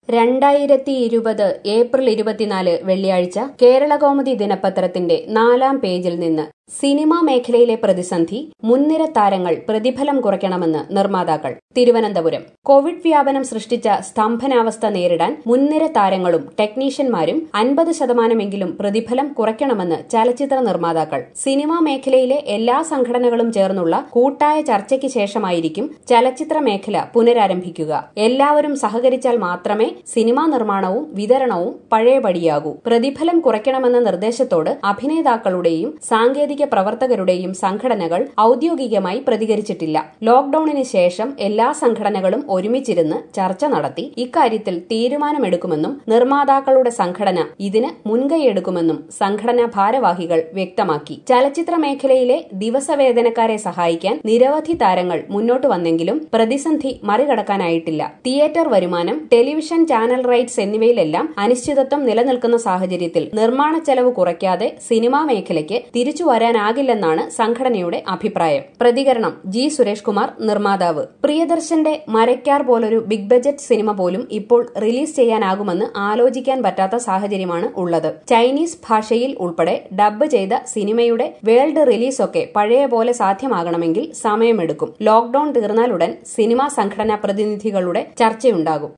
2020 April 24 വെള്ളിയാഴ്ച കേരളകൗമുദി ദിനപത്രത്തിന്റെ 4-ാം പേജിൽ നിന്ന് സിനിമാ മേഖലയിലെ പ്രതിസന്ധി, മുൻനിര താരങ്ങൾ പ്രതിഫലം കുറയ്ക്കണമെന്ന് നിർമ്മാതാക്കൾ. തിരുവനന്തപുരം. കോവിഡ് വ്യാപനം സൃഷ്ടിച്ച സ്തംഭനാവസ്ഥ നേരിടാൻ മുൻനിര താരങ്ങളും ടെക്നീഷ്യന്മാരും 50% പ്രതിഫലം കുറയ്ക്കണമെന്ന് ചലച്ചിത്ര നിർമ്മാതാക്കൾ. സിനിമാ മേഖലയിലെ എല്ലാ സംഘടനകളും ചേർന്നുള്ള കൂട്ടായ ചർച്ചയ്ക്ക് ശേഷമായിരിക്കും ചലച്ചിത്ര മേഖല പുനരാരംഭിക്കുക. എല്ലാവരും സഹകരിച്ചാൽ മാത്രമേ സിനിമാ നിർമ്മാണവും വിതരണവും പഴയപടിയാകൂ. പ്രതിഫലം കുറയ്ക്കണമെന്ന നിർദ്ദേശത്തോട് അഭിനേതാക്കളുടെയും സാങ്കേതിക പ്രവർത്തകരുടെയും സംഘടനകൾ ഔദ്യോഗികമായി പ്രതികരിച്ചിട്ടില്ല. ലോക്ഡൌണിന് ശേഷം എല്ലാ സംഘടനകളും ഒരുമിച്ചിരുന്ന് ചർച്ച നടത്തി ഇക്കാര്യത്തിൽ തീരുമാനമെടുക്കുമെന്നും നിർമ്മാതാക്കളുടെ സംഘടന ഇതിന് മുൻകൈയെടുക്കുമെന്നും സംഘടനാ ഭാരവാഹികൾ വ്യക്തമാക്കി. ചലച്ചിത്ര മേഖലയിലെ ദിവസവേതനക്കാരെ സഹായിക്കാൻ നിരവധി താരങ്ങൾ മുന്നോട്ട് വന്നെങ്കിലും പ്രതിസന്ധി മറികടക്കാനായിട്ടില്ല. തിയേറ്റർ വരുമാനം, ടെലിവിഷൻ ചാനൽ റൈറ്റ്സ് എന്നിവയിലെല്ലാം അനിശ്ചിതത്വം നിലനിൽക്കുന്ന സാഹചര്യത്തിൽ നിർമ്മാണ ചെലവ് കുറയ്ക്കാതെ സിനിമാ മേഖലയ്ക്ക് തിരിച്ചു വരാനാകില്ലെന്നാണ് സംഘടനയുടെ അഭിപ്രായം. പ്രതികരണം ജി സുരേഷ് കുമാർ, നിർമ്മാതാവ്. പ്രിയദർശന്റെ മരയ്ക്കാർ പോലൊരു ബിഗ് ബജറ്റ് സിനിമ പോലും ഇപ്പോൾ റിലീസ് ചെയ്യാനാകുമെന്ന് ആലോചിക്കാൻ പറ്റാത്ത സാഹചര്യമാണ് ഉള്ളത്. ചൈനീസ് ഭാഷയിൽ ഉൾപ്പെടെ ഡബ്ബ് ചെയ്ത സിനിമയുടെ വേൾഡ് റിലീസൊക്കെ പഴയ പോലെ സാധ്യമാകണമെങ്കിൽ സമയമെടുക്കും. ലോക്ഡൌൺ തീർന്നാലുടൻ സിനിമാ സംഘടനാ പ്രതിനിധികളുടെ ചർച്ചയുണ്ടാകും.